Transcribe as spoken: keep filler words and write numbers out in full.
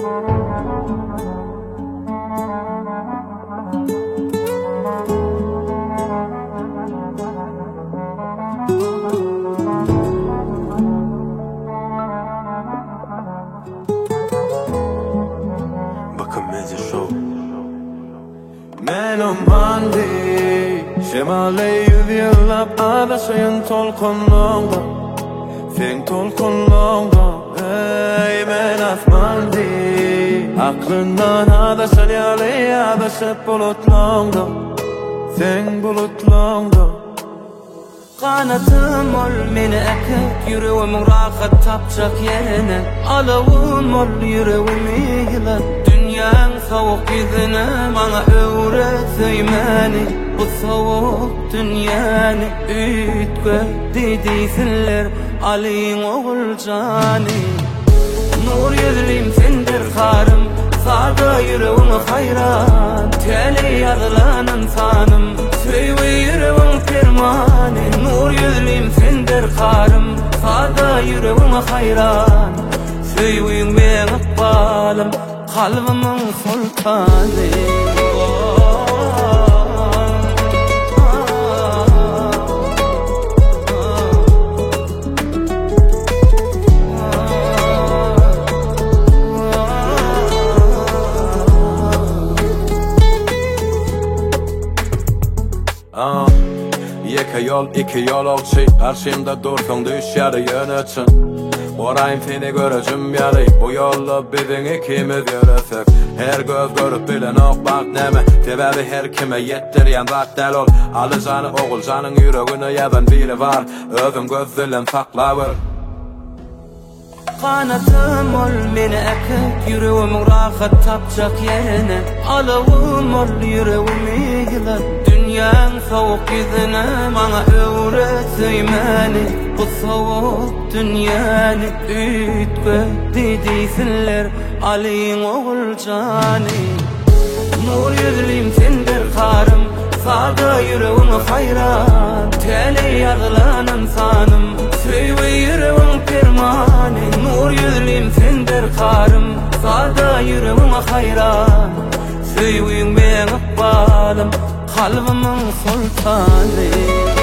Men ummandi Şemale yüz yıllap adaşayın tolkunluğda Sen tolkunluğda Ey men asmandi Aklından adaşan yali adaşıp bulutluğda Sen bulutluğda Kanatım ol meni ekip yüreğimin rahat tapacak yerine Alavım ol yüreğimi yılan Dünyanın soğuk yüzüne bana öğretmeni Bu soğuk dünyanı ütgö dediysinler Ali'nin oğul cani Nur yüzlüyüm sendir karım Sada yüreğim hayran Teli yazılan insanım Söyve yüreğim firmani Nur yüzlüyüm sendir karım Sada yüreğim hayran Söyveyin ben akbalım Kalbimin sultanı Ah, yeke yol, iki yol olçi Karşımda dursun düşer yönetin Orayım seni göreceğim yarı Bu yolu bizim ikimiz yürüsek Her göz görüp bilen ok bak neme Sebebi her kime yettiryen vaktel ol Alıcanı oğul canın yüreğine yazan biri var Özüm gözlülen saklavır Kanatım ol meni ekip yüreğimin rahat tapacak yerine Alavım ol yüreğimi yılan Dünyanın soğuk yüzüne bana öğretmeni Bu soğuk dünyanı ütgö dediysinler Ali'nin oğul cani Nur yüzlüyüm sendir karım Sada yüreğim hayran Teli yazılan insanım Söyve yüreğim firmani Nur yüzlüyüm sendir karım Sada yüreğim hayran Söyveyin ben akbalım Kalbimin sultanı